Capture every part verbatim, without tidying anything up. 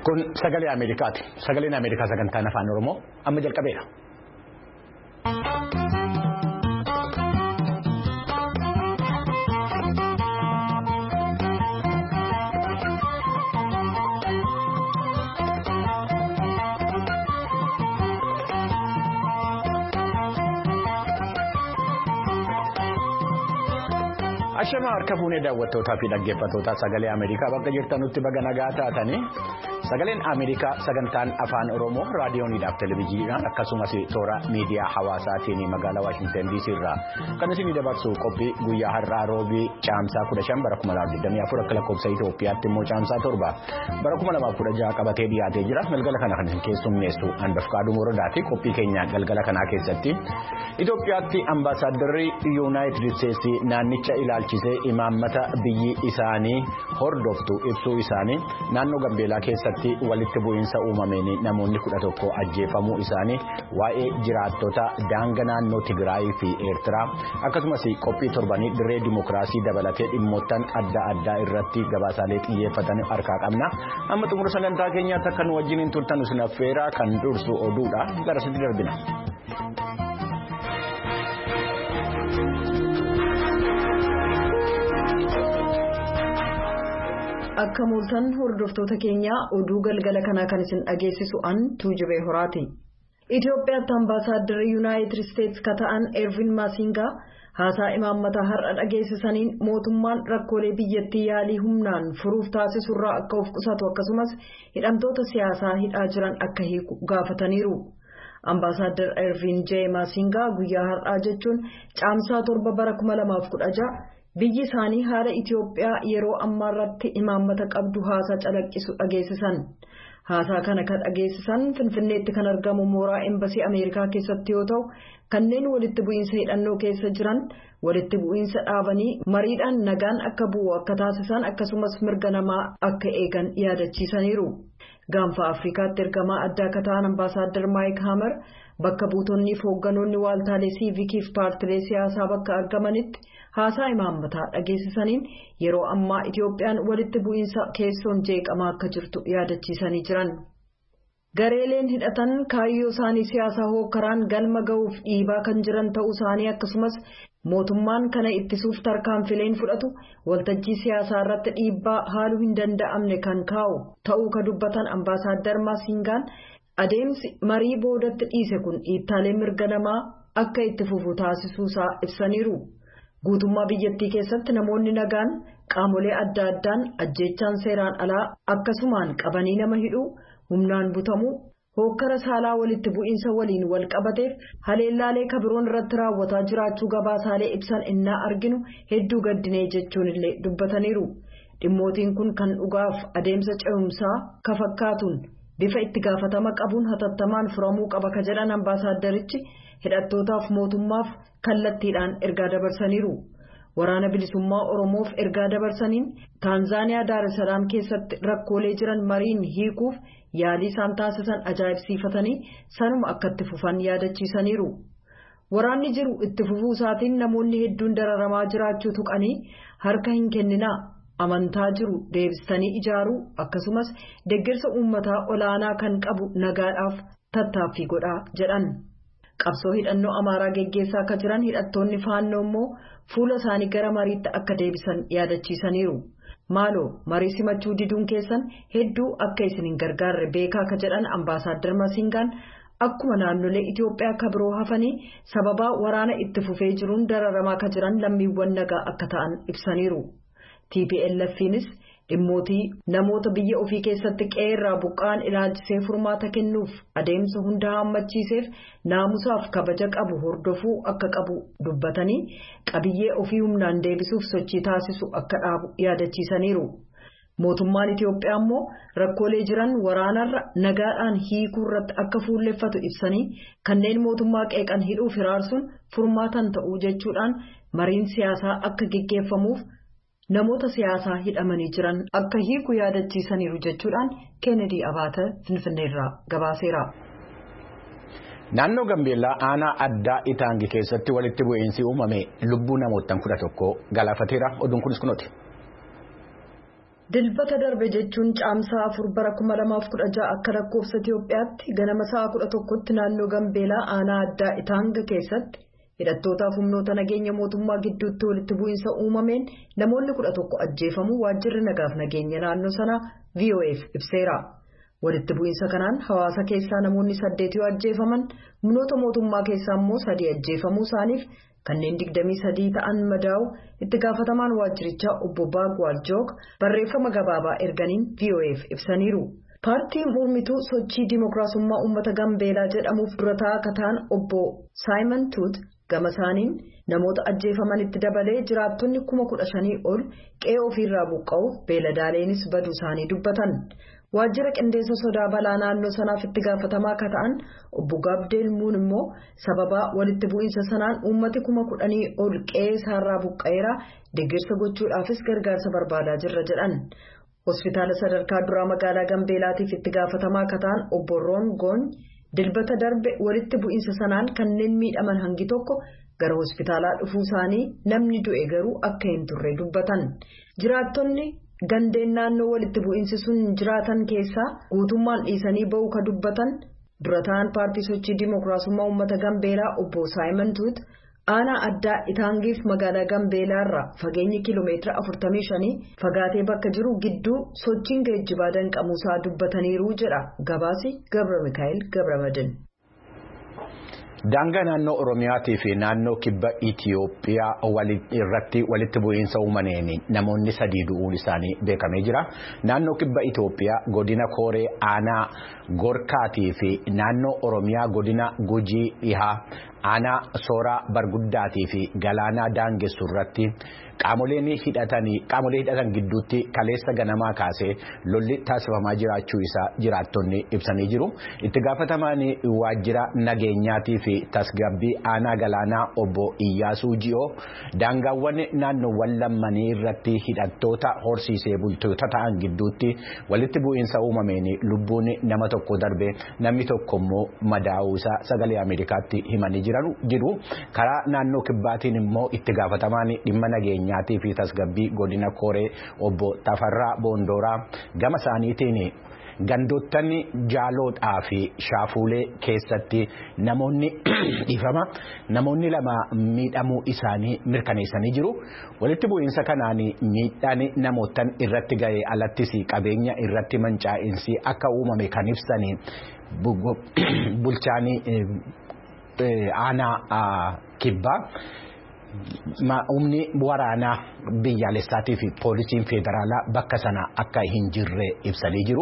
Kun sagalee Ameerikaati. Sagaleen Ameerikaa sagantaan afaan Oromoo amma jalqabeera. Ashama harka fuunee daawwattootaa fi dhaggeeffattootaa sagalee Ameerikaa bakka jirtanutti baga nagaa taatanii sagaleen Ameerikaa sagantaan afaan Oromoo raadiyooniidhaaf televezyiiniidhaan akkasumas toora miidiyaa hawaasaatiin magaalaa Waashingtan D C irraa kan isin dabarsu qophii guyyaa har'aa roobii caamsaa kudha shan bara kuma lamaaf digdamii afur akka lakkoofsa Itoophiyaatti immoo caamsaa torba bara kuma lamaaf kudha jaha qabatee dhiyaatee jira. Galgala kana kan isin keessummeessu Handafqaaduu Morodaati. Qophii keenya galgala kanaa keessatti Itoophiyaatti ambaasaaddarri Yuunaayitid Isteetsi naannicha ilaalchisee imaammata biyyi isaanii hordoftu ibsuu isaanii naannoo Gambeelaa keessatti walitti bu'iinsa uumameen namoonni kudha tokko ajjeefamuu isaanii waa'ee jiraattota daangaa naannoo Tigraay fi Eertiraa akkasumas qophii torbanii dirree dimokiraasii dabalatee dhimmoottan adda addaa irratti gabaasaalee xiyyeeffatan harkaa qabna. Amma xumura sagantaa keenyaatti akka nu wajjin turtan isin affeeraa kan dursu oduudha gara sitti darbina. Akka mul'atan hordoftoota keenyaa oduu galgala kanaa kan isin dhageessisu an Tuujubee Horaati. Itoophiyaatti ambaasaaddarri Yuunaayitid Isteetsi ka ta'an Ervin Maasingaa haasaa imaammata har'a dhageessisaniin mootummaan rakkoolee biyyattii yaalii humnaan furuuf taasisurraa akka of qusatu akkasumas hidhamtoota siyaasaa hidhaa jiran akka hiiku gaafataniiru. Ambaasaadar Ervin J. Maasingaa guyyaa har'aa jechuun caamsaa torba bara kuma lamaaf kudha jaha biyyi isaanii haala Itoophiyaa yeroo ammaa irratti imaammata qabdu haasaa calaqqisu dhageessisan. Haasaa kana kan dhageessisan Finfinneetti kan argamu mooraa Embasii Ameerikaa keessatti yoo ta'u kanneen walitti bu'iinsa hidhannoo keessa jiran walitti bu'iinsa dhaabanii mariidhaan nagaan akka bu'u akka taasisan akkasumas mirga namaa akka eegan yaadachiisaniiru. Gaanfa Afrikaatti ergamaa addaa akka ta'an ambaasaadar Maayik Haamer bakka buutonni fi hoogganoonni waaltaalee siivikii fi paartilee siyaasaa bakka argamanitti haasaa imaammataa dhageessisaniin yeroo ammaa Itoophiyaan walitti bu'iinsa keessoon jeeqamaa akka jirtu yaadachiisanii jiran. Gareeleen hidhatan kaayyoo isaanii siyaasaa hookkaraan galma ga'uuf dhiibaa kan jiran ta'uu isaanii akkasumas mootummaan kana ittisuuf tarkaanfileen fudhatu waltajjii siyaasaa irratti dhiibbaa haaluu hin danda'amne kan kaa'u ta'uu ka dubbatan ambaasaadar Maasingaan adeemsi marii boodatti dhiise kun dhiibbaalee mirga namaa akka itti fufu taasisuusaa ibsaniiru. Guutummaa biyyattii keessatti namoonni nagaan qaamolee adda addaan ajjeechaan seeraan alaa akkasumaan qabanii nama hidhuu humnaan butamuu hookkara saalaa walitti bu'iinsa waliin wal qabateef haleellaalee kabiroon irratti raawwataa jiraachuu gabaasaalee ibsan innaa arginu hedduu gaddinee jechuun illee dubbataniiru. Dhimmootiin kun kan dhugaaf adeemsa ce'umsaa ka fakkaatuun bifa itti gaafatama qabuun hatattamaan furamuu qaba ka jedhan ambaasaaddarichi hidhattootaaf mootummaaf kallattiidhaan ergaa dabarsaniiru. Waraana bilisummaa Oromoof ergaa dabarsaniin Taanzaaniyaa Daar es Salaam keessatti rakkoolee jiran mariin hiikuuf yaalii isaan taasisan ajaa'ibsiifatanii sanuma akka itti fufan yaadachiisaniiru. Waraanni jiru itti fufuu isaatiin namoonni hedduun dararamaa jiraachuu tuqanii harka hin kenninaa amantaa jiru deebistanii ijaaruu akkasumas deeggarsa uummataa olaanaa kan qabu nagaadhaaf tattaaffii godhaa jedhan. Qabsoo hidhannoo Amaaraa geggeessaa akka jiran hidhattoonni faannoo immoo fuula isaanii gara mariitti akka deebisan yaadachiisaniiru. Maaloo marii simachuu diduun keessan hedduu akka isin hin gargaarre beekaa akka jedhan ambaasaadar Maasingaan akkuma naannolee Itoophiyaa akka biroo hafanii sababaa waraana itti fufee jiruun dararamaa akka jiran lammiiwwan nagaa akka ta'an ibsaniiru. T P L F-nis dhimmootii namoota biyya ofii keessatti qe'ee buqqaan ilaalchisee furmaata kennuuf adeemsa hunda hammachiiseef naamusaaf kabaja qabu hordofuu akka qabu dubbatanii qabiyyee ofii humnaan deebisuuf sochii taasisu akka dhaabu yaadachiisaniiru. Mootummaan Itoophiyaa immoo rakkoolee jiran waraanarra nagaadhaan hiikuu irratti akka fuulleffatu ibsanii kanneen mootummaa qeeqan hidhuuf hiraarsuun furmaatan ta'uu jechuudhaan mariin siyaasaa akka geggeeffamuuf namoota siyaasaa hidhamanii jiran akka hiiku yaadachiisaniiru jechuudhaan Kennedy Abaate Finfinneerraa gabaaseera. Naannoo Gambeellaa aanaa addaa Itaangi keessatti walitti bu'iinsi uumame lubbuu namoota kudha tokko galaafateera. Oduun kunis kunooti. Dilbata darbe jechuun caamsaa afur bara kuma lamaaf kudha ja'a akka lakkoofsa Itiyoophiyaatti ganama sa'a kudha tokkotti naannoo Gambeelaa aanaa addaa Itaanga keessatti hidhattootaaf humnoota nageenya mootummaa gidduutti walitti bu'iinsa uumameen namoonni kudha tokko ajjeefamuu waajjirri nagaaf nageenya naannoo sanaa V O F ibseera. Walitti bu'iinsa kanaan hawaasa keessaa namoonni saddeet yoo ajjeefaman humnoota mootummaa keessaa immoo sadii ajjeefamuu isaaniif kanneen digdamii sadii ta'an madaa'u itti gaafatamaan waajjirichaa obbo Baagwal Joog barreeffama gabaabaa erganiin V O F ibsaniiru. Paartiin mormituu sochii dimookiraasummaa uummata Gambeelaa jedhamuuf dura taa'aa akka ta'an obbo Simon Tuut gama isaaniin namoota ajjeefamanitti dabalee jiraattonni kuma kudha shanii ol qe'ee ofiirraa buqqa'uuf beeladaaleenis baduu isaanii dubbatan. Waajjira qindeessa sodaa balaa naannoo sanaaf itti gaafatamaa akka ta'an obbo Gabdeel Muun immoo sababa walitti bu'iinsa sanaan uummati kuma kudhanii ol qe'ee isaarraa buqqa'eera deeggarsa gochuudhaafis gargaarsa barbaadaa jirra jedhan. Hospitaala sadarkaa duraa magaalaa Gambeelaatiif itti gaafatamaa akka ta'an obbo Roon Goon dilbata darbe walitti bu'iinsa sanaan kanneen miidhaman hangi tokko gara hospitaalaa dhufuu isaanii namni du'e garuu akka hin turre dubbatan. Jiraattonni gandeen naannoo walitti bu'iinsi sun jiraatan keessaa guutummaan dhiisanii ba'uu ka dubbatan dura ta'an paartii sochii dimookiraasummaa uummata Gambeelaa obbo Simon Tuut aanaa addaa Itaangiif magaalaa Gambeelaarraa fageenyi kiiloomeetira afurtamii shanii fagaatee bakka jiru gidduu sochiin geejjibaa danqamuusaa dubbataniiru jedha gabaasi Gabra Mikaa'el Gabramadin. Daangaa naannoo Oromiyaatii fi naannoo kibba Itiyoophiyaa irratti walitti bu'iinsa uumameen namoonni sadii du'uun isaanii beekamee jira. Naannoo kibba Itiyoophiyaa godina Kooree aanaa Gorkaatii fi naannoo Oromiyaa godina Gujii dhihaa aanaa Sooraa Barguddaatii fi Galaanaa Daangessu irratti qaamoleen hidhatanii qaamolee hidhatan gidduutti kaleessa ganamaa kaasee lolli taasifamaa jiraachuu isaa jiraattonni ibsanii jiru. Itti gaafatamaan waajjira nageenyaatii fi tasgabbii aanaa Galaanaa obbo Iyyaasuu Ji'oo daangaawwan naannoowwan lammanii irratti hidhattoota horsiisee bultoota ta'an gidduutti walitti bu'iinsa uumameen lubbuun nama tokko darbe namni tokko immoo madaa'uu isaa sagalee Ameerikaatti himanii jiru. Karaa naannoo kibbaatiin immoo itti gaafatamaan dhimma nageenyaatii fi tasgabbii godina Kooree obbo Tafarraa Boondooraa gama isaaniitiin gandoottan Jaaloodhaa fi Shaafuulee keessatti namoonni dhiifama namoonni lama miidhamuu isaanii mirkaneessanii jiru. Walitti bu'iinsa kanaan miidhaan namootan irratti ga'ee alattis qabeenya irratti mancaa'insi akka uumame kan ibsanii bulchaanii aanaa kibbaa. Humni waraanaa biyyaalessaatii fi poolisiin federaalaa bakka sana akka hin jirre ibsanii jiru.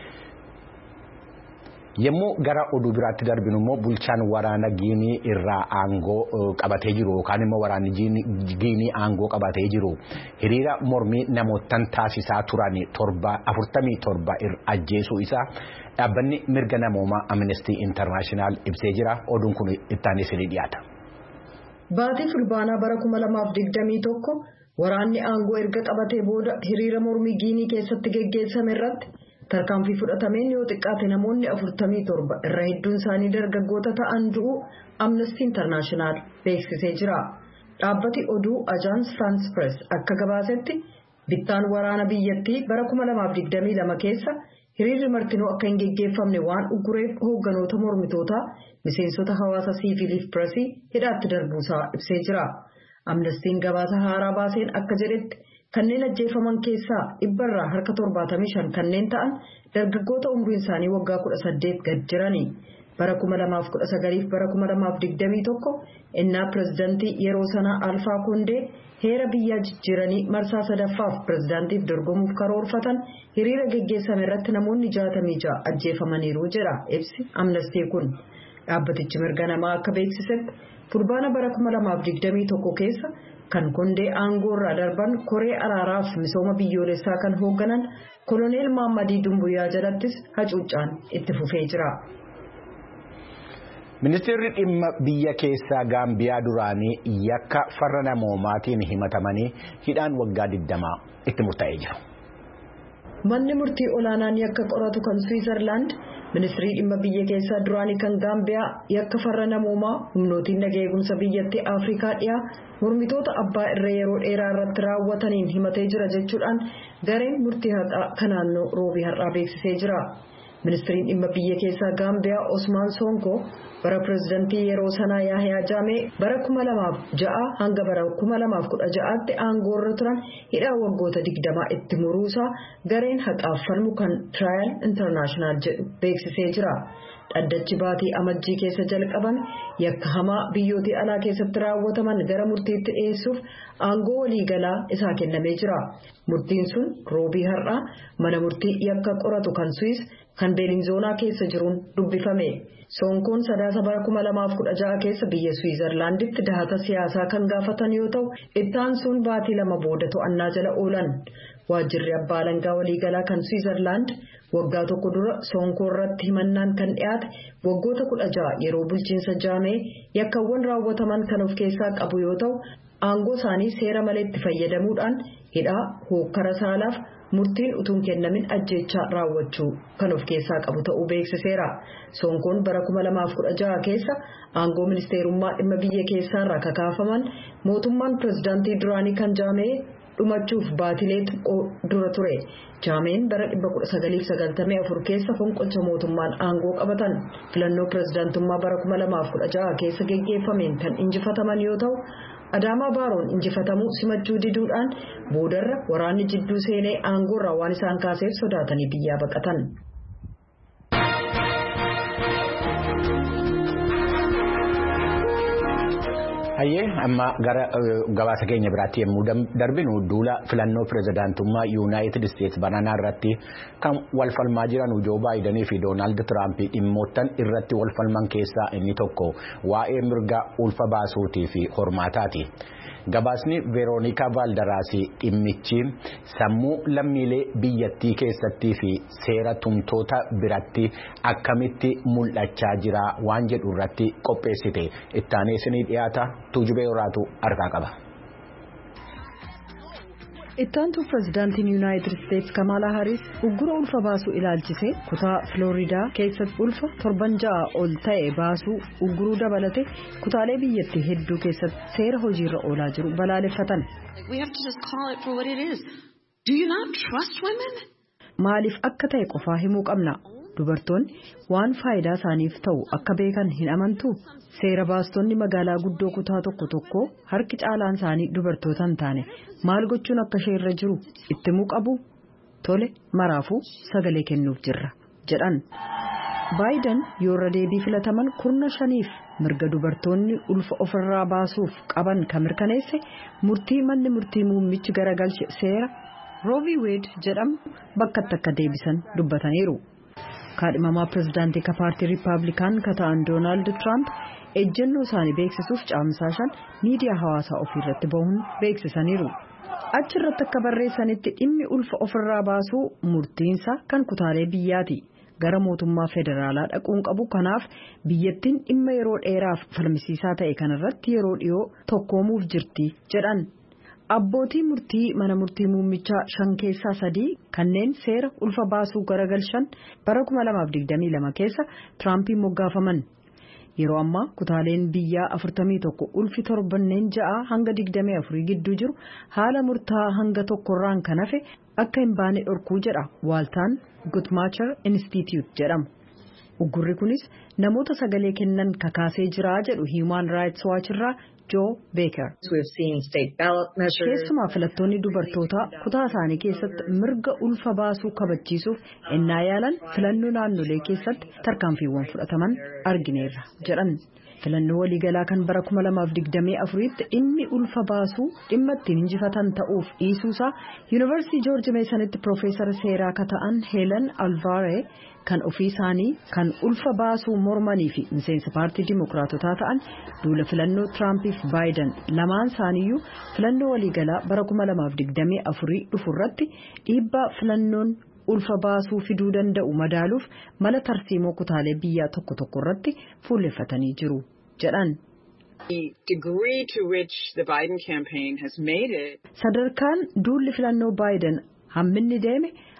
Yemmuu gara oduu biraatti darbinu immoo bulchaan waraana Giinii irraa aangoo qabatee jiru yookaan immoo waraanni Giinii aangoo qabatee jiru hiriira mormii namootan taasisaa turan torba afurtamii torba ajjeesuu isaa dhaabbanni mirga namoomaa Amnesty International ibsee jira. Oduun kun ittaanis ni dhiyaata. Baatii fulbaanaa bara kuma lamaaf digdamii tokko waraanni aangoo erga qabatee booda hiriira mormii Giinii keessatti geggeessame irratti tarkaanfii fudhatameen yoo xiqqaate namoonni afurtamii torba irra hedduun isaanii dargaggoota ta'an du'u Amnesty International beeksisee jira. Dhaabbati oduu Agence France Press akka gabaasetti bittaan waraana biyyattii bara kuma lamaaf digdamii lama keessa hiriirri martinuu akka hin geggeeffamne waan ugureef hoogganoota mormitootaa miseensota hawaasa siviiliif pireesii hidhaatti darbuusaa ibsee jira. Amnestiin gabaasa haaraa baaseen akka jedhetti kanneen ajjeefaman keessaa dhibbarraa harka torbaatamii shan kanneen ta'an dargaggoota umriin isaanii waggaa kudha saddeet gad jirani. Bara kuma lamaaf kudha sagaliif bara kuma lamaaf digdamii tokko innaa pirezidantii yeroo sanaa Alfaa Kondee heera biyyaa jijjiiranii marsaa sadaffaaf pirezidaantiif dorgomuuf karoorfatan hiriira geggeessame irratti namoonni jaatamii ja'a ajjeefamaniiru jedha ibsi Amnestii kun. Dhaabbatichi mirga namaa akka beeksisetti fulbaana bara kuma lamaaf digdamii tokko keessa kan Kondee aangoo irraa darban koree araaraaf misooma biyyoolessaa kan hoogganan koloneel Maammadii Dumbuyyaa jalattis hacuuccaan itti fufee jira. Ministeerri dhimma biyya keessaa Gaambiyaa duraanii yakka farra namoomaatiin himatamanii hidhaan waggaa digdamaa itti murtaa'ee jira. manni murtii olaanaan yakka qoratu kan Switzerland ministirii dhimma biyya keessaa duraanii kan Gaambiyaa yakka farra namoomaa humnootiin nageenya eegumsa biyyattii Afrikaa dhiyaa mormitoota abbaa irree yeroo dheeraa irratti raawwataniin himatee jira jechuudhaan gareen murtii haqaa kan naannoo roobii har'aa beeksisee jira. Ministiriin dhimma biyya keessaa Gaambiyaa Osmaan Sonko bara pireezidantii yeroo sanaa Yahyaa Jaamee bara kuma lamaaf ja'a hanga bara kuma lamaaf kudha ja'aatti aangoo irra turan hidhaa waggoota digdamaa itti muruusaa gareen haqaaf falmu kan Trial International jedhu beeksisee jira. Dhaddachi baatii amajjii keessa jalqabame yakka hamaa biyyootii alaa keessatti raawwataman gara murtiitti dhiyeessuuf aangoo waliigalaa isaa kennamee jira. Murtiin sun roobii har'aa mana murtii yakka qoratu kan Swiss kan Beelinzoonaa keessa jiruun dubbifame. Sonkoon sadaasa bara kuma lamaaf kudha ja'a keessa biyya Switzerlanditti dahata siyaasaa kan gaafatan yoo ta'u ittaan sun baatii lama booda to'annaa jala oolan. Waajjirri abbaa alangaa waliigalaa kan Switzerland waggaa tokko dura Sonkoo irratti himannaan kan dhiyaate waggoota kudha ja'a yeroo bulchiinsa Jaamee yakkawwan raawwataman kan of keessaa qabu yoo ta'u aangoo isaanii seera malee itti fayyadamuudhaan hidhaa hookkara saalaaf murtiin utuun kennamin ajjeechaa raawwachuu kan of keessaa qabu ta'uu beeksiseera. Sonkoon bara kuma lamaaf kudha ja'a keessa aangoo ministeerummaa dhimma biyya keessaarraa kakaafaman mootummaan pireezidaantii duraanii kan Jaamee dhumachuuf baatilee xiqqoo dura ture. Jaameen bara dhibba kudha sagaliif sagaltamii afur keessa fonqolcha mootummaan aangoo qabatan filannoo pireezidaantummaa bara kuma lamaaf kudha ja'a keessa geggeeffameen kan injifataman yoo ta'u Adaamaa Baaroon injifatamuu simachuu diduudhaan boodarra waraanni jidduu seenee aangoorraa waan isaan kaaseef sodaatanii biyyaa baqatan. Hayyee amma gara gabaasa keenya biraatti yemmuu darbinu duula filannoo pireezidaantummaa Yuunaayitid Isteetsi bananaa irratti kan wal falmaa jiran Joo Baayidanii fi Doonaald Tiraamp dhimmoottan irratti wal falman keessaa inni tokko waa'ee mirga ulfa baasuutii fi hormaataati. Gabaasni Veeroonika Vaaldaraasii dhimmichi sammuu lammiilee biyyattii keessattii fi seera tumtoota biratti akkamitti mul'achaa jira waan jedhu irratti qopheessite ittaanee isinii dhiyaata Tuujubee Horaatu harkaa qaba. Ittaantu pireezidaantiin Yuunaayitid Isteetsi Kamaalaa Haaris uggura ulfa baasuu ilaalchisee kutaa Filooriidaa keessatti ulfa torban ja'a ol ta'e baasuu ugguruu dabalate kutaalee biyyattii hedduu keessatti seera hojiirra oolaa jiru balaaleffatan. Maaliif akka ta'e qofaa himuu qabna. Dubartoonni waan faayidaa isaaniif ta'u akka beekan hin amantu. Seera baastonni magaalaa guddoo kutaa tokko tokko harki caalaan isaanii dubartoota hin taane maal gochuun akka ishee irra jiru itti himuu qabu. Tole maraafuu sagalee kennuuf jirra jedhan. Baayiden yoo irra deebii filataman kurna shaniif mirga dubartoonni ulfa ofirraa baasuuf qaban kan mirkaneesse murtii manni murtii muummichi garagalche seera Roovi Weed jedhamu bakkatti akka deebisan dubbataniiru. Kaadhimamaa pireezidaantii ka paartii Riippaabilikaan ka ta'an Doonaald Tiraamp ejjennoo isaanii beeksisuuf caamsaa shan miidiyaa hawaasaa ofii irratti bahuun beeksisaniiru. Achi irratti akka barreessanitti dhimmi ulfa ofirraa baasuu murtiinsa kan kutaalee biyyaati. Gara mootummaa federaalaa dhaquun qabu kanaaf biyyattiin dhimma yeroo dheeraaf falmisiisaa ta'e kanarratti yeroo dhiyoo tokkoomuuf jirti jedhan. Abbootii murtii mana murtii muummichaa shan keessaa sadii kanneen seera ulfa baasuu garagalchan bara kuma lamaaf digdamii lama keessa Tiraampiin moggaafaman. Yeroo ammaa kutaaleen biyyaa afurtamii tokko ulfi torbanneen ja'a hanga digdamii afurii gidduu jiru haala murtaa'aa hanga tokkorraan kan hafe akka hin baane dhorkuu jedha waaltaan Guttmacher Institute jedhamu. Uggurri kunis namoota sagalee kennan kakaasee jira jedhu Human Rights Watch irraa Joe Baker. Keessumaa filattoonni dubartootaa kutaa isaanii keessatti mirga ulfa baasuu kabachiisuuf ennaa yaalan filannoo naannolee keessatti tarkaanfiiwwan fudhataman argineerra jedhan. Filannoo waliigalaa kan bara kuma lamaaf digdamii afuriitti dhimmi ulfa baasuu dhimma ittiin injifatan ta'uuf dhiisuusaa Yuunivarsiitii Joorji Meesanitti Piroofeesar seeraa ka ta'an Heelen Alvaaree kan ofii isaanii kan ulfa baasuu mormanii fi miseensa paartii Dimookiraatotaa ta'an duula filannoo Tiraampiif Baayiden lamaan isaaniiyyuu filannoo waliigalaa bara kuma lamaaf digdamii afurii dhufurratti dhiibbaa filannoon ulfa baasuu fiduu danda'u madaaluuf mala tarsiimoo kutaalee biyyaa tokko tokko irratti fuulleeffatanii jiru jedhan. Sadarkaan duulli filannoo Baayiden hamminni deeme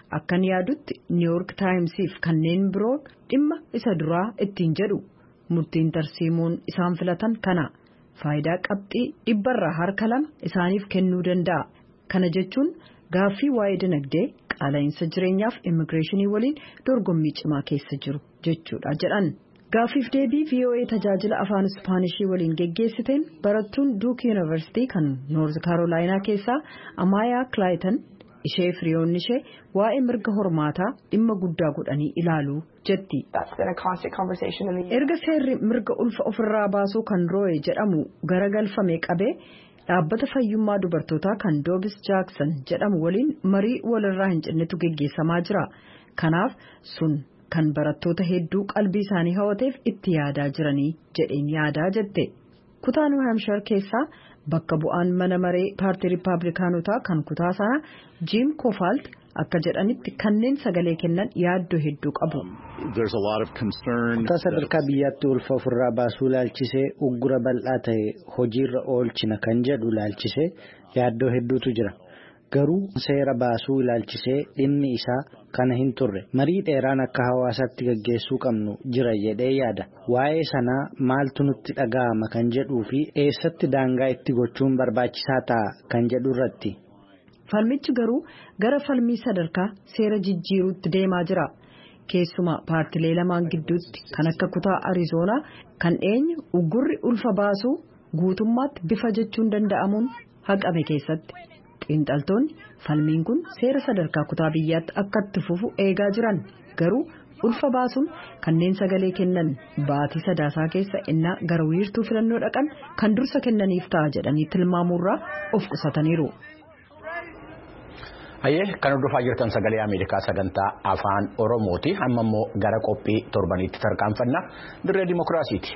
akkan yaadutti New York Timesiif kanneen biroo dhimma isa duraa ittiin jedhu murtiin tarsiimuun isaan filatan kana faayidaa qabxii dhibbarraa harka lama isaaniif kennuu danda'a. Kana jechuun gaaffii waa'ee dinagdee qaala'insa jireenyaaf immigireeshinii waliin dorgommii cimaa keessa jiru jechuudha jedhan. Gaaffiif deebii V O A tajaajila afaan Ispaanishii waliin geggeessiteen barattuun Duke University kan North Carolina keessaa Amaya Clayton ishee firiyoonni ishee waa'ee mirga hormaataa dhimma guddaa godhanii ilaaluu jetti. Erga seerri mirga ulfa ofirraa baasuu kan Roe jedhamu garagalfame qabee dhaabbata fayyummaa dubartootaa kan Dobbs Jackson jedhamu waliin marii walirraa hin cinnetu geggeessamaa jira. Kanaaf sun kan barattoota hedduu qalbii isaanii hawateef itti yaadaa jiranii jedheen yaadaa jette. Kutaa New Hampshire keessaa bakka bu'aan mana maree paartii Riippaabilikaanotaa kan kutaa sana Jim Kofalt akka jedhanitti kanneen sagalee kennan yaaddoo hedduu qabu. Kutaa sadarkaa biyyaatti ulfa ofirraa baasuu laalchisee uggura bal'aa ta'e hojiirra oolchina kan jedhu laalchisee yaaddoo hedduutu jira. Garuu seera baasuu ilaalchisee dhimmi isaa kana hin turre marii dheeraan akka hawaasaatti gaggeessuu qabnu jira jedhee yaada. Waa'ee sanaa maaltu nutti dhaga'ama kan jedhuu fi eessatti daangaa itti gochuun barbaachisaa ta'a kan jedhu irratti. Falmichi garuu gara falmii sadarkaa seera jijjiiruutti deemaa jira. Keessumaa paartilee lamaan gidduutti kan akka kutaa Arizoonaa kan eenyu uggurri ulfa baasuu guutummaatti bifa jechuun danda'amuun haqame keessatti. Xiinxaltoonni falmiin kun seera sadarkaa kutaa biyyaatti akka itti fufu eegaa jiran garuu ulfa baasuun kanneen sagalee kennan baatii sadaasaa keessa innaa gara wiirtuu filannoo dhaqan kan dursa kennaniif ta'a jedhanii tilmaamuurraa of qusataniiru. Hayyee kan hordofaa jirtan sagalee Ameerikaa sagantaa afaan Oromooti. Amma immoo gara qophii torbaniitti tarkaanfanna dirree dimokiraasiiti.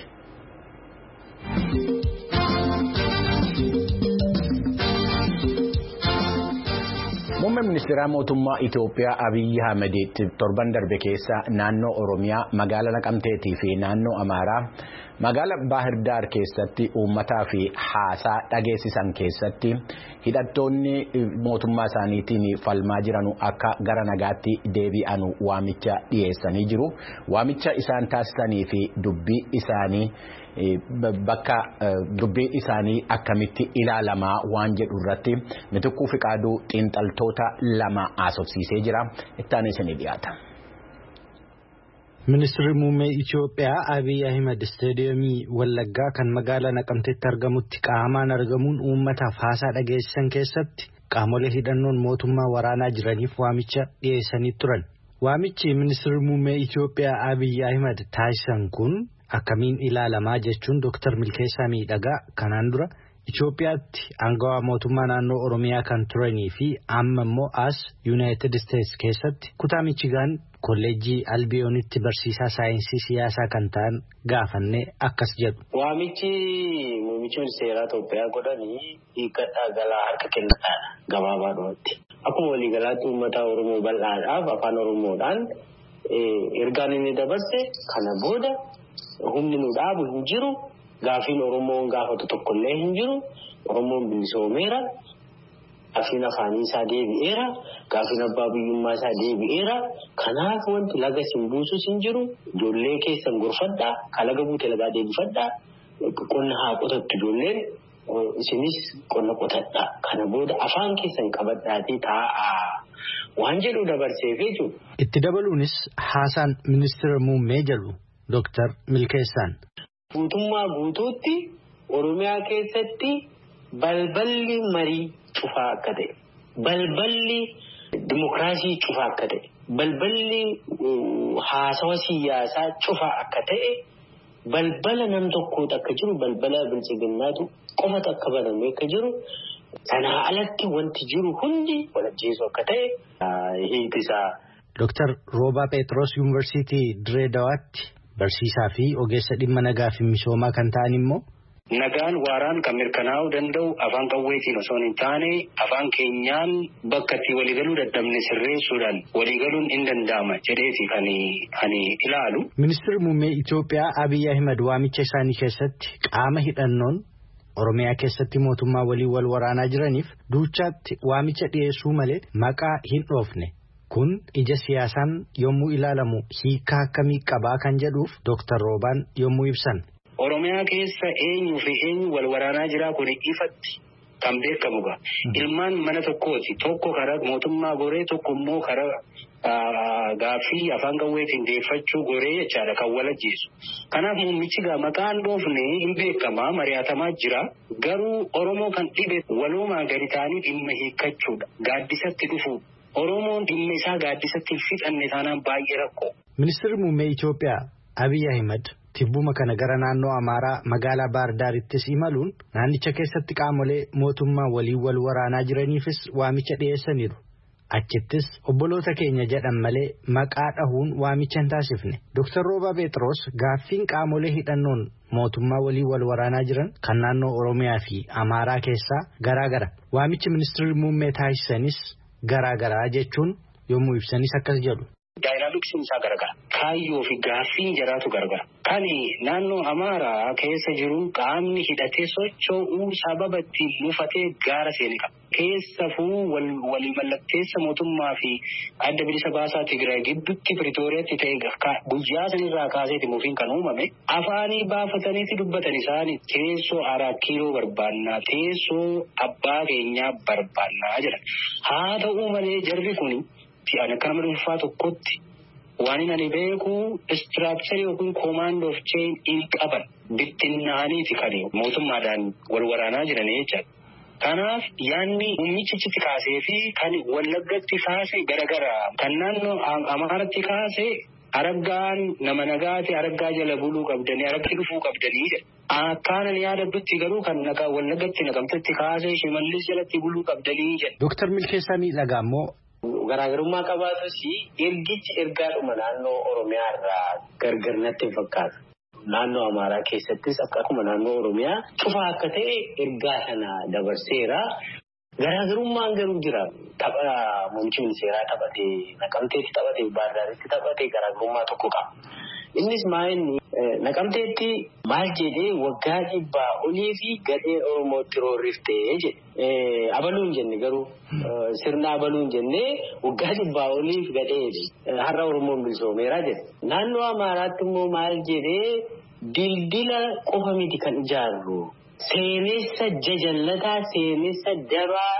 Muummeen ministeeraa mootummaa Itoophiyaa Abiyyi Ahmed torban darbe keessa naannoo Oromiyaa magaalaa Naqamteetii fi naannoo Amaaraa magaalaa Baahir Daar keessatti uummataa fi haasaa dhageessisan keessatti hidhattoonni mootummaa isaaniitiin falmaa jiran akka gara nagaatti deebi'an waamicha dhiyeessanii jiru. Waamicha isaan taasisanii fi dubbii isaanii bakka dubbii isaanii akkamitti ilaalamaa waan jedhu irratti Mitikkuu Fiqaaduu xiinxaltoota lama haasofsiisee jira. Ittaanee isinii dhiyaata. Ministeerri muummee Itoophiyaa Abiy Ahmed Istaadiyoomii Wallaggaa kan magaalaa Naqamteetti argamutti qaamaan argamuun uummataaf haasaa dhageessisan keessatti qaamolee hidhannoon mootummaa waraanaa jiraniif waamicha dhiyeessanii turan. Waamichi ministeerri muummee Itoophiyaa Abiy Ahmed taasisan kun akkamiin ilaalamaa jechuun Dooktar Milkeessaa Miidhagaa kanaan dura Itoophiyaatti aangawaa mootummaa naannoo Oromiyaa kan turanii fi amma immoo as United States keessatti kutaa Michigan kolleejjii Albiyoonitti barsiisaa saayinsii siyaasaa kan ta'an gaafannee akkas jedhu. Waamichi muummichi ministeeraa Itoophiyaa godhanii hiikkadhaa galaa harka kennataadha gabaabaadhumatti. Akkuma waliigalaatti uummata Oromoo bal'aadhaaf afaan Oromoodhaan ergaan inni dabarse kana booda humni nu dhaabu hin jiru. Gaafiin Oromoon gaafatu tokkollee hin jiru. Oromoon bilisoomeera. Gaafiin afaanii isaa deebi'eera. Gaafiin abbaa biyyummaa isaa deebi'eera. Kanaaf wanti laga sin buusus hin jiru. Ijoollee keessan gorfadhaa. Kalaga buute lagaa deebifadhaa. Qonna haa qotattu ijoolleen. Isinis qonna qotadhaa. Kana booda afaan keessan qabadhaatii taa'aa. Waan jedhu dabarseef jechuudha. Itti dabaluunis haasaan ministeera muummee jedhu Dooktar Milkeessaan. Guutummaa guutuutti Oromiyaa keessatti balballi marii cufaa akka ta'e, balballi dimokiraasii cufaa akka ta'e, balballi haasawa siyaasaa cufaa akka ta'e, balbala nam tokkooti akka jiru, balbala bilchiginnaatu qofatu akka baname akka jiru, sanaa alatti wanti jiru hundi walajjeessu akka ta'e hiikisaa. Dooktar Roobaa Pheexroos Yuunivarsiitii Direedawaatti barsiisaa fi ogeessa dhimma nagaa fi misoomaa kan ta'an immoo. Nagaan waaraan kan mirkanaa'uu danda'u afaan qawweetiin osoo hin taane afaan keenyaan bakka itti waliigaluu dadhabne sirreessuudhaan waliigaluun hin danda'ama jedheeti kan ani ilaalu. Ministeerri muummee Itoophiyaa Abiy Ahmed waamicha isaanii keessatti qaama hidhannoon Oromiyaa keessatti mootummaa waliin wal waraanaa jiraniif duuchaatti waamicha dhiyeessuu malee maqaa hin dhoofne Kun ija siyaasaan yommuu ilaalamu hiika akkamii qabaa kan jedhuuf Dooktar Roobaan yommuu ibsan. Oromiyaa keessa eenyu fi eenyu wal waraanaa jira kun ifatti kan beekamu gaa. Ilmaan mana tokkooti. Tokko karaa mootummaa goree tokko immoo karaa gaaffii afaan qawweetiin deeffachuu goree jechaadha kan wal ajjeesu. Kanaaf muummichi gaa maqaan dhoofne hin beekamaa mari'atamaa jira. Garuu Oromoo kan dhibe walumaa gadi ta'anii dhimma hiikkachuudha. Gaaddisatti dhufu. Oromoon dhimma isaa gaaddisatti fixanne taanaan baay'ee rakkoo. Ministeerri muummee Itoophiyaa Abiy Ahimad tibbuma kana gara naannoo Amaaraa magaalaa Baardaarittis imaluun naannicha keessatti qaamolee mootummaa waliin wal waraanaa jiraniifis waamicha dhiyeessaniiru. Achittis obboloota keenya jedhan malee maqaa dhahuun waamicha hin taasifne. Dooktar Roobaa Pheexroos gaaffiin qaamolee hidhannoon mootummaa waliin wal waraanaa jiran kan naannoo Oromiyaa fi Amaaraa keessaa garaagara. Waamichi ministeerri muummee taasisanis garaagaraa jechuun yommuu ibsanis akkas jedhu. Daayinaamiksiin isaa garagara. Kaayyoo fi gaaffiin jiraatu garagara. Kan naannoo Amaaraa keessa jiru qaamni hidhatee socho'uu sababa ittiin buufatee gaara seene qaba. Keessafuu walii mallatteessa mootummaa fi adda bilisa baasaa Tigraay gidduutti Piritooriyaatti ta'e guyyaa sanirraa kaaseeti moofiin kan uumame. Afaanii baafataniiti dubbatan isaanii teessoo araa kiiloo barbaannaa teessoo abbaa keenyaa barbaannaa jedhan. Haa ta'uu malee jarri kuni. Ani akka nama dhuunfaa tokkotti waan ani beeku istiraakcharii yookiin koomaand of cheen hin qaban bittinnaaniiti kan mootummaadhaan wal waraanaa jiran jechuudha. Kanaaf yaanni muummichichi kaasee fi kan Wallaggatti kaase garagara. Kan naannoo Amaaratti kaase Araggaan nama nagaati Araggaa jala buluu qabdanii Araggaa dhufuu qabdanii jedha. Akkaanan yaadaddutti garuu kan Wallaggatti naqamtetti kaase Shimallis jalatti buluu qabdanii jedha. Dooktar Milkeessaa Miidhagaa immoo. Garaagarummaa qabaatus ergichi ergaadhuma naannoo Oromiyaa irraa gargar natti fakkaata. Naannoo Amaaraa keessattis akkuma naannoo Oromiyaa cufa akka ta'e ergaa sana dabarseera. Garaagarummaan garuu jira. Tapha muummichi ministeeraa taphatee naqamteetti taphatee baardaaritti taphatee garaagarummaa tokko qaba. Innis maa'inni naqamteetti maal jedhee waggaa dhibbaa olii fi gadhee Oromootti roorriftee jedhe. Abaluun jenne garuu sirna abaluun jennee waggaa dhibbaa olii fi gadhee har'a Oromoon bilisoomeera jedhe. Naannoo Amaaraatti immoo maal jedhee dildila qofa miti kan ijaarru. Seenessa jajallataa seenessa dabaa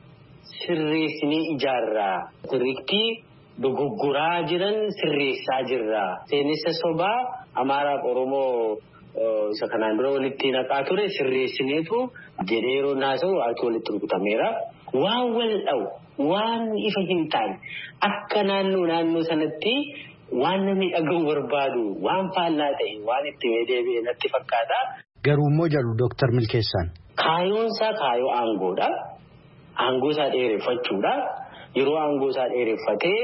sirreessinee ijaarraa. Sirriitti dogoggoraa jiran sirreessaa jirra. Seenessa sobaa Amaaraaf Oromoo isa kanaan dura walitti naqaa ture sirreessineetu jedhee yeroo naasa'u harki walitti rukutameera. Waan wal dhawu waan ifa hin taane akka naannoo naannoo sanatti waan namni dhaga'u barbaadu waan faallaa ta'e waan itti deebi'e natti fakkaata. Garuu immoo jedhu Dooktar Milkeessaan. Kaayoon isaa kaayoo aangoodha. Aangoo isaa dheereffachuudha. Yeroo aangoo isaa dheereffatee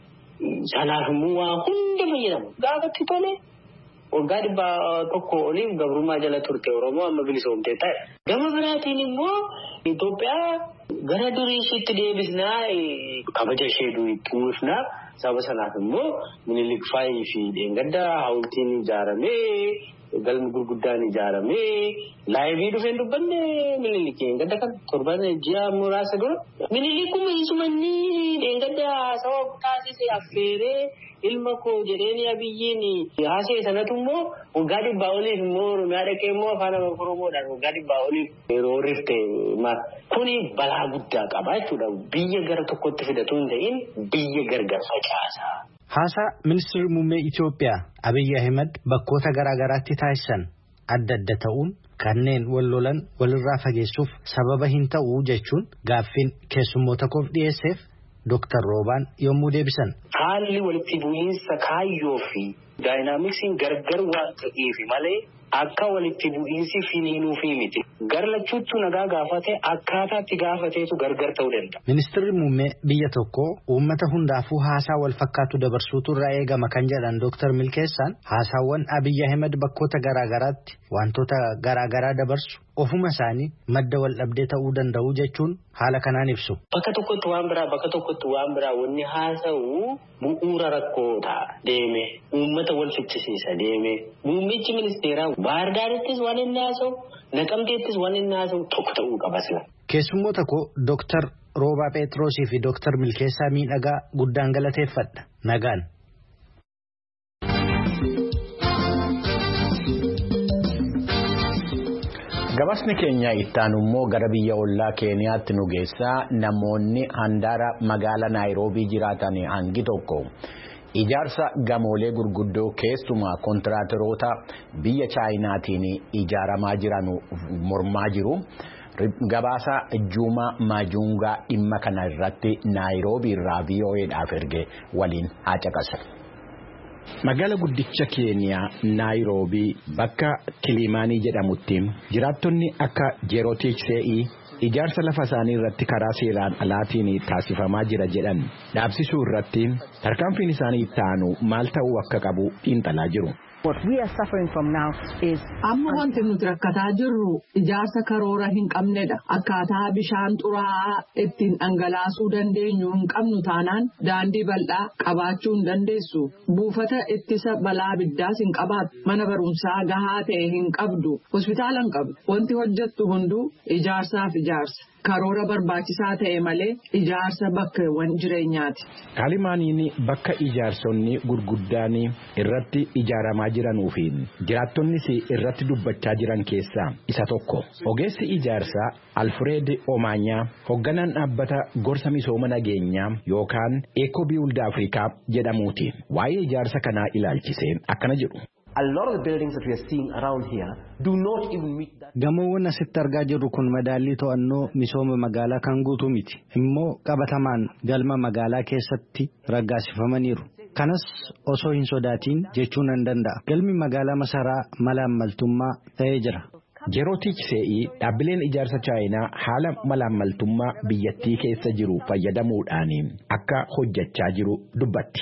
sanaaf immoo waan hunda fayyadamu. Gaafatti tole waggaa dhibba tokko oliif gabrummaa jala turte Oromoo amma bilisoomtee ta'e. Gama biraatiin immoo Itoophiyaa gara durii isheetti deebisnaa kabaja ishee itti uwwifnaa saba sanaaf immoo Minilik faayii fi dheengaddaa hawultiin ijaaramee galmi gurguddaan ijaaramee laayivii dhufeen dubbanne Minilik dheengadda kan torban ji'a muraasa dura Minilikuma isumanni dheengaddaa sababa taasise affeeree ilma koo jedheeni abiyyiin haasee sanatu immoo waggaa dhibbaa oliif immoo Oromiyaa dhaqee immoo afaan Oromoodhaan waggaa dhibbaa oliif yeroo rifte kuni balaa guddaa qaba jechuudha. Biyya gara tokkotti fidatu hin ta'in biyya gargar facaasa. Haasaa ministeerri muummee Itoophiyaa Abiy Ahimad bakkoota garaa garaatti taasisan adda adda ta'uun kanneen wal lolan walirraa fageessuuf sababa hin ta'u jechuun gaaffiin keessummoota koof dhiyeesseef Dooktar Roobaan yommuu deebisan. Haalli walitti bu'iinsa kaayyoo fi daayinaamiksiin gargar waan ta'eef malee akka walitti bu'iinsi finiinuu fi miti. Garlachuutu nagaa gaafate akkaataatti gaafateetu gargar ta'uu danda'a. Ministeerri muummee biyya tokkoo uummata hundaafuu haasaa wal fakkaatu dabarsuutu irraa eegama kan jedhan Dooktar Milkeessaan haasaawwan Abiy Ahimad bakkoota garaa garaatti wantoota garaa garaa dabarsu ofuma isaanii madda wal dhabdee ta'uu danda'u jechuun haala kanaan ibsu. Bakka tokkotti waan biraa bakka tokkotti waan biraa wanni haasa'u bu'uura rakkoota deeme uummata wal fichisiisa deeme muummichi ministeeraa Baardaarittis waan inni haasa'u naqamteettis waan inni haasa'u tokko ta'uu qaba sila. Keessummoota koo Dooktar Roobaa Pheexroosii fi Dooktar Milkeessaa Miidhagaa guddaan galateeffadha. Nagaan. Gabaasni keenya ittaanu immoo gara biyya ollaa Keeniyaatti nu geessaa namoonni handaara magaalaa Naayiroobii jiraatan hangi tokko ijaarsa gamoolee gurguddoo keessumaa kontiraateroota biyya Chaayinaatiin ijaaramaa jiran mormaa jiru. Gabaasa Juumaa Maajungaa dhimma kana irratti Naayiroobii irraa V O Aadhaaf erge waliin haa caqasan. Magaala guddicha Keeniyaa Naayiroobii bakka Kilimaanii jedhamutti jiraattonni akka Jeerootiich See'ii ijaarsa lafa isaanii irratti karaa seeraan alaatiin taasifamaa jira jedhan dhaabsisuu irratti tarkaanfiin isaanii itti aanu maal ta'uu akka qabu xiinxalaa jiru. What we are suffering from now is amma wanti nuti rakkataa jirru ijaarsa karoora hin qabnedha. Akkaataa bishaan xuraa'aa ittiin dhangalaasuu dandeenyu hin qabnu taanaan daandii bal'aa qabaachuu hin dandeessu. Buufata ittisa balaa abiddaas hin qabaattu. Mana barumsaa gahaa ta'e hin qabdu. Hospitaala hin qabdu. Wanti hojjettu hunduu ijaarsaaf ijaarsa. Karoora barbaachisaa ta'e malee ijaarsa bakkeewwan jireenyaati. Kilimaaniin bakka ijaarsonni gurguddaan irratti ijaaramaa jiranuu fi jiraattonnis irratti dubbachaa jiran keessaa isa tokko. Ogeessi ijaarsaa Alfred Omaanyaa hoogganaan dhaabbata gorsa misooma nageenyaa yookaan Eco Build Africa jedhamuuti. Waa'ee ijaarsa kanaa ilaalchisee akkana jedhu. A lot of the buildings that we are seeing around here do not even meet that. Gamoowwan asitti argaa jirru kun madaallii to'annoo misooma magaalaa kan guutuu miti. Immoo qabatamaan galma magaalaa keessatti raggaasifamaniiru. Kanas osoo hin sodaatiin jechuun nan danda'a. Galmi magaalaa masaraa malaammaltummaa ta'ee jira. Jeerootiich See'ii dhaabbileen ijaarsa Chaayinaa haala malaammaltummaa biyyattii keessa jiru fayyadamuudhaan akka hojjechaa jiru dubbatti.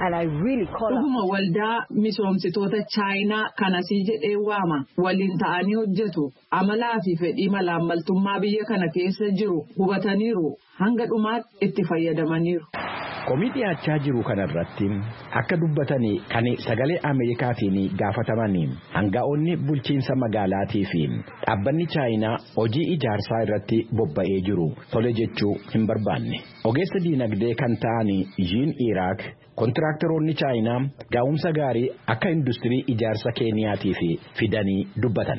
Dhuguma waldaa misoomsitoota Chaayinaa kanasii jedhee waama. Waliin ta'anii hojjetu. Amalaa fi fedhii malaammaltummaa biyya kana keessa jiru hubataniiru. Hanga dhumaatti itti fayyadamaniiru. Komii dhiyaachaa jiru kanarratti akka dubbatanii kan sagalee Ameerikaatiin gaafatamanii hanga'oonni bulchiinsa magaalaatii fi dhaabbanni Chaayinaa hojii ijaarsaa irratti bobba'ee jiru tole jechuu hin barbaanne. Ogeessa diinagdee kan ta'an Jiin Iraak kontiraaktaroonni Chaayinaa gaa'umsa gaarii akka industirii ijaarsa Keeniyaatiif fidanii dubbatan.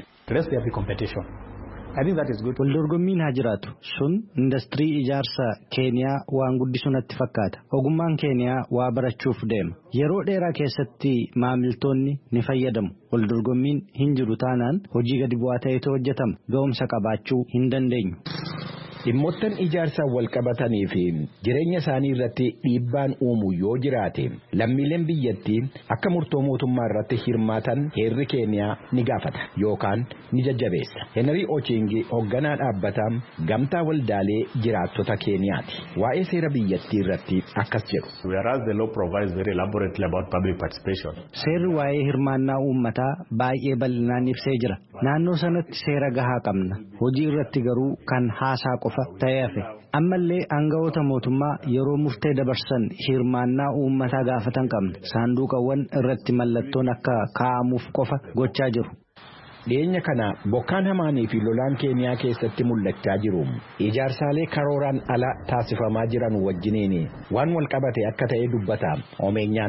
I think that is good. Waldorgommiin haa jiraatu. Sun industirii ijaarsa Keeniyaa waan guddisu natti fakkaata. Ogummaan Keeniyaa waa barachuuf deema. Yeroo dheeraa keessatti maamiltoonni ni fayyadamu. Waldorgommiin hin jiru taanaan hojii gadi bu'aa ta'etu hojjetama. Ga'umsa qabaachuu hin dandeenyu. Dhimmoottan ijaarsaan wal qabatanii fi jireenya isaanii irratti dhiibbaan uumu yoo jiraate lammiileen biyyattii akka murtoo mootummaa irratti hirmaatan heerri Keeniyaa ni gaafata yookaan ni jajjabeessa. Henry Ochingi hoogganaa dhaabbataa gamtaa waldaalee jiraattota Keeniyaati. Waa'ee seera biyyattii irratti akkas jedhu. Whereas the law provides very elaborately about public participation. Seerri waa'ee hirmaannaa uummataa baay'ee bal'inaan ibsee jira. Naannoo sanatti seera gahaa qabna. Hojii irratti garuu kan haasaa qofa ta'ee hafe. Ammallee aangawoota mootummaa yeroo murtee dabarsan hirmaannaa uummataa gaafatan qabna. Saanduqawwan irratti mallattoon akka kaa'amuuf qofa gochaa jiru. Dhiyeenya kana bokkaan hamaanii fi lolaan Keeniyaa keessatti mul'achaa jiru. Ijaarsaalee karooraan ala taasifamaa jiran wajjiniin waan wal qabate akka ta'e dubbata Omeenyaan.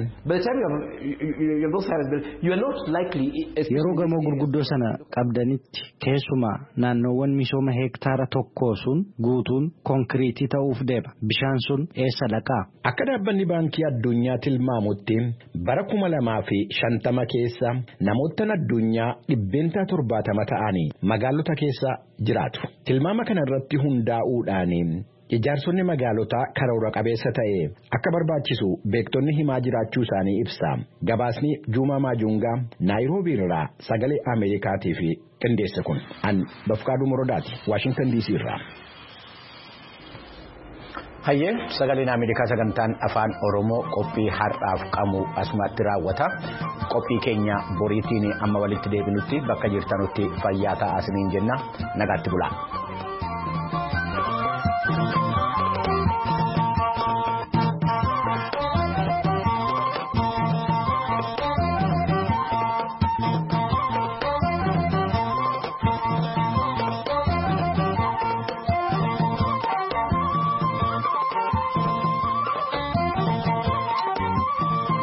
Yeroo gamoo gurguddoo sana qabdanitti keessumaa naannoowwan misooma heektaara tokkoo sun guutuun konkiriitii ta'uuf deema. Bishaan sun eessa dhaqaa? Akka dhaabbanni baankii addunyaa tilmaamutti bara kuma lamaa fi shantama keessa namoottan addunyaa dhibbeentaa torbaatama ta'anii magaalota keessa jiraatu. Tilmaama kana irratti hundaa'uudhaan ijaarsonni magaalotaa karoora qabeessa ta'e akka barbaachisu beektonni himaa jiraachuu isaanii ibsa. Gabaasni Juumaa Maajungaa Naayiroobii irraa sagalee Ameerikaatiif qindeesse kun an Bafqaaduu Morodaati Waashingtan D C irraa. Hayyee sagaleen Ameerikaa sagantaan afaan Oromoo qophii har'aaf qabu asumatti raawwata. Qophii keenya boriitiin amma walitti deebinutti bakka jirtanutti fayyaa ta'aa isiniin jenna nagaatti bulaa.